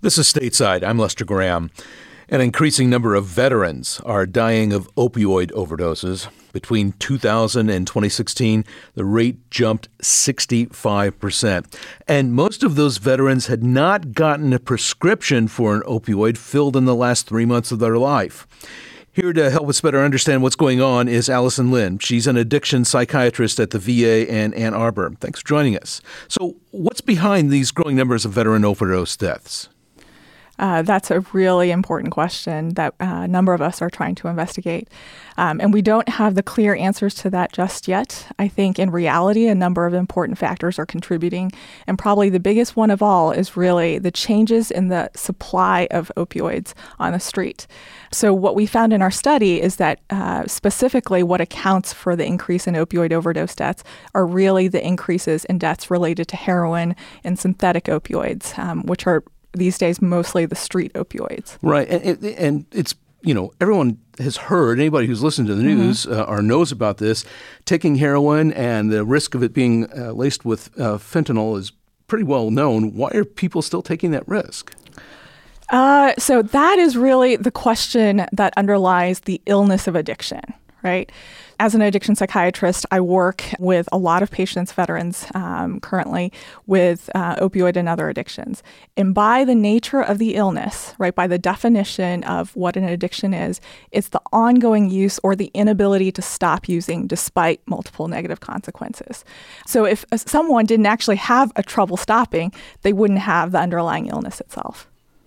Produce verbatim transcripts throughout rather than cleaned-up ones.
This is Stateside. I'm Lester Graham. An increasing number of veterans are dying of opioid overdoses. Between two thousand and twenty sixteen, the rate jumped sixty-five percent. And most of those veterans had not gotten a prescription for an opioid filled in the last three months of their life. Here to help us better understand what's going on is Allison Lin. She's an addiction psychiatrist at the V A in Ann Arbor. Thanks for joining us. So what's behind these growing numbers of veteran overdose deaths? Uh, that's a really important question that uh, a number of us are trying to investigate. Um, and we don't have the clear answers to that just yet. I think in reality, a number of important factors are contributing. And probably the biggest one of all is really the changes in the supply of opioids on the street. So what we found in our study is that uh, specifically what accounts for the increase in opioid overdose deaths are really the increases in deaths related to heroin and synthetic opioids, um, which are these days mostly the street opioids. Right. And, and it's, you know, everyone has heard, anybody who's listened to the news mm-hmm. uh, or knows about this, taking heroin and the risk of it being uh, laced with uh, fentanyl is pretty well known. Why are people still taking that risk? Uh, so that is really the question that underlies the illness of addiction, right? As an addiction psychiatrist, I work with a lot of patients, veterans um, currently, with uh, opioid and other addictions. And by the nature of the illness, right, by the definition of what an addiction is, it's the ongoing use or the inability to stop using despite multiple negative consequences. So if someone didn't actually have a trouble stopping, they wouldn't have the underlying illness itself.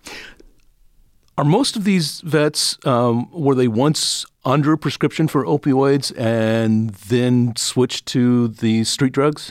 Are most of these vets, um, were they once under prescription for opioids and then switched to the street drugs?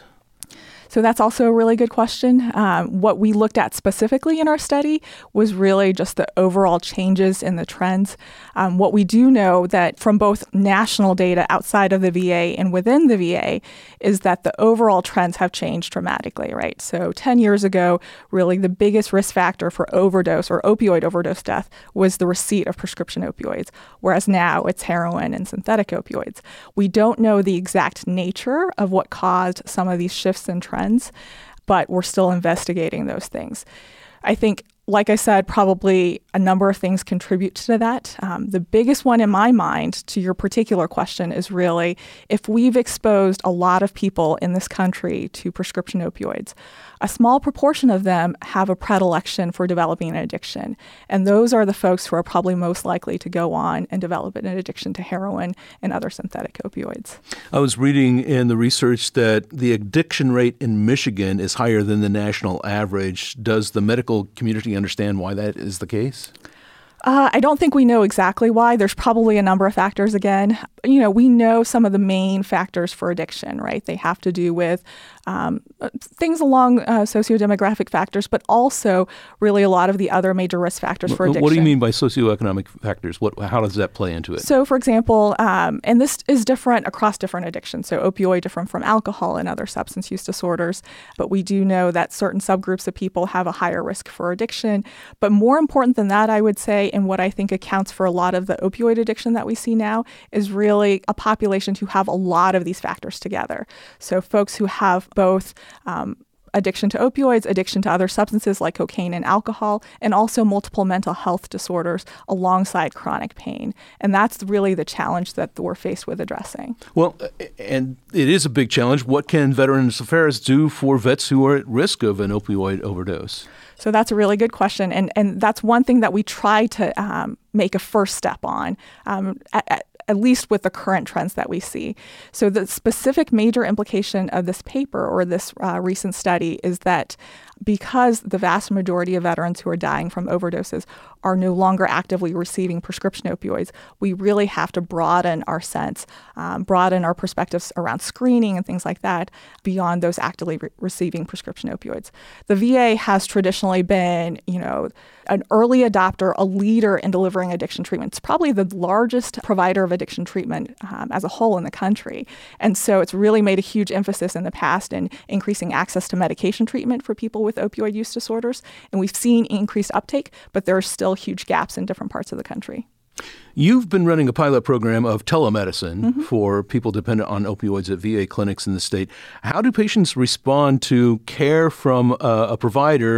So that's also a really good question. Um, what we looked at specifically in our study was really just the overall changes in the trends. Um, what we do know that from both national data outside of the V A and within the V A is that the overall trends have changed dramatically, right? So ten years ago, really the biggest risk factor for overdose or opioid overdose death was the receipt of prescription opioids, whereas now it's heroin and synthetic opioids. We don't know the exact nature of what caused some of these shifts in trends, but we're still investigating those things. I think, like I said, probably a number of things contribute to that. Um, the biggest one in my mind, to your particular question, is really if we've exposed a lot of people in this country to prescription opioids, a small proportion of them have a predilection for developing an addiction. And those are the folks who are probably most likely to go on and develop an addiction to heroin and other synthetic opioids. I was reading in the research that the addiction rate in Michigan is higher than the national average. Does the medical community understand why that is the case? Uh, I don't think we know exactly why. There's probably a number of factors again. You know, we know some of the main factors for addiction, right? They have to do with um, things along uh, sociodemographic factors, but also really a lot of the other major risk factors for addiction. What do you mean by socioeconomic factors? What, how does that play into it? So, for example, um, and this is different across different addictions. So opioid different from alcohol and other substance use disorders. But we do know that certain subgroups of people have a higher risk for addiction. But more important than that, I would say, and what I think accounts for a lot of the opioid addiction that we see now is really a population who have a lot of these factors together. So folks who have both um, addiction to opioids, addiction to other substances like cocaine and alcohol, and also multiple mental health disorders alongside chronic pain. And that's really the challenge that we're faced with addressing. Well, and it is a big challenge. What can Veterans Affairs do for vets who are at risk of an opioid overdose? So that's a really good question. And and that's one thing that we try to um, make a first step on, um, at, at, at least with the current trends that we see. So the specific major implication of this paper or this uh, recent study is that because the vast majority of veterans who are dying from overdoses are no longer actively receiving prescription opioids, we really have to broaden our sense, um, broaden our perspectives around screening and things like that beyond those actively re- receiving prescription opioids. The V A has traditionally been, you know, an early adopter, a leader in delivering addiction treatment. It's probably the largest provider of addiction treatment um, as a whole in the country. And so it's really made a huge emphasis in the past in increasing access to medication treatment for people with opioid use disorders. And we've seen increased uptake, but there are still huge gaps in different parts of the country. You've been running a pilot program of telemedicine mm-hmm. for people dependent on opioids at V A clinics in the state. How do patients respond to care from a, a provider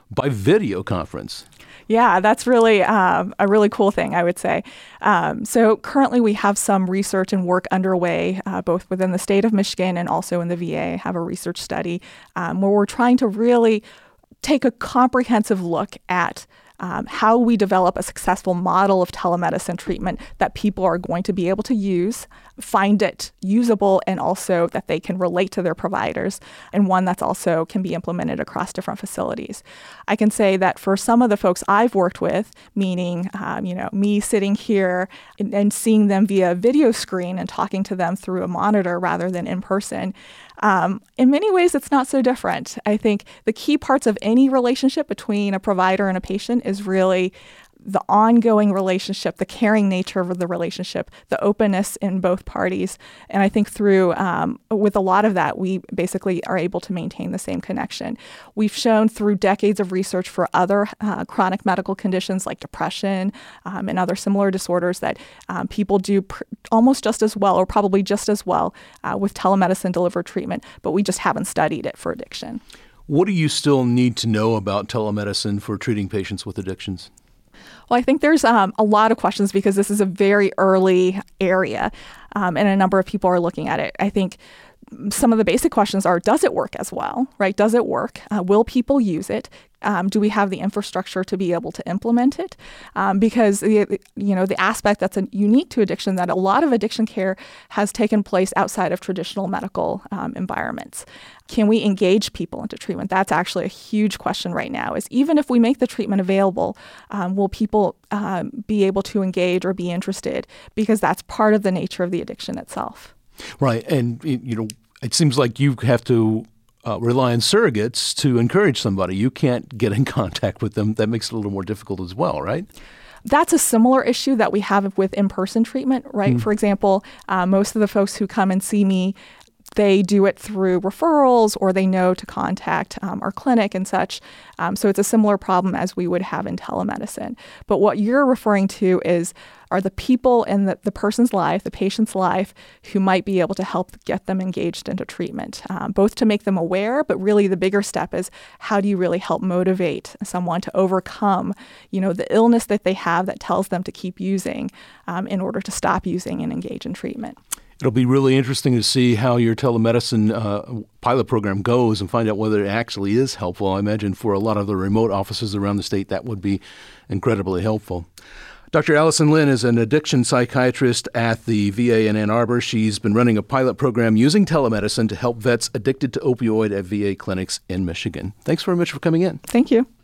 by video conference. Yeah, that's really um, a really cool thing, I would say. Um, so currently we have some research and work underway, uh, both within the state of Michigan and also in the V A, have a research study um, where we're trying to really take a comprehensive look at Um, how we develop a successful model of telemedicine treatment that people are going to be able to use, find it usable, and also that they can relate to their providers, and one that's also can be implemented across different facilities. I can say that for some of the folks I've worked with, meaning um, you know me sitting here and, and seeing them via video screen and talking to them through a monitor rather than in person, Um, in many ways, it's not so different. I think the key parts of any relationship between a provider and a patient is really the ongoing relationship, the caring nature of the relationship, the openness in both parties. And I think through, um, with a lot of that, we basically are able to maintain the same connection. We've shown through decades of research for other uh, chronic medical conditions like depression um, and other similar disorders that um, people do pr- almost just as well, or probably just as well, uh, with telemedicine delivered treatment, but we just haven't studied it for addiction. What do you still need to know about telemedicine for treating patients with addictions? Well, I think there's um, a lot of questions because this is a very early area um, and a number of people are looking at it. I think some of the basic questions are, does it work as well, right? Does it work? Uh, will people use it? Um, do we have the infrastructure to be able to implement it? Um, because the, you know the aspect that's a, unique to addiction, that a lot of addiction care has taken place outside of traditional medical um, environments. Can we engage people into treatment? That's actually a huge question right now. Is even if we make the treatment available, um, will people um, be able to engage or be interested? Because that's part of the nature of the addiction itself. Right, and you know, it seems like you have to Uh, rely on surrogates to encourage somebody. You can't get in contact with them. That makes it a little more difficult as well, right? That's a similar issue that we have with in-person treatment, right? Mm. For example, uh, most of the folks who come and see me, they do it through referrals or they know to contact um, our clinic and such. Um, so it's a similar problem as we would have in telemedicine. But what you're referring to is are the people in the, the person's life, the patient's life, who might be able to help get them engaged into treatment, um, both to make them aware, but really the bigger step is how do you really help motivate someone to overcome, you know, the illness that they have that tells them to keep using um, in order to stop using and engage in treatment. It'll be really interesting to see how your telemedicine uh, pilot program goes and find out whether it actually is helpful. I imagine for a lot of the remote offices around the state, that would be incredibly helpful. Doctor Allison Lin is an addiction psychiatrist at the V A in Ann Arbor. She's been running a pilot program using telemedicine to help vets addicted to opioid at V A clinics in Michigan. Thanks very much for coming in. Thank you.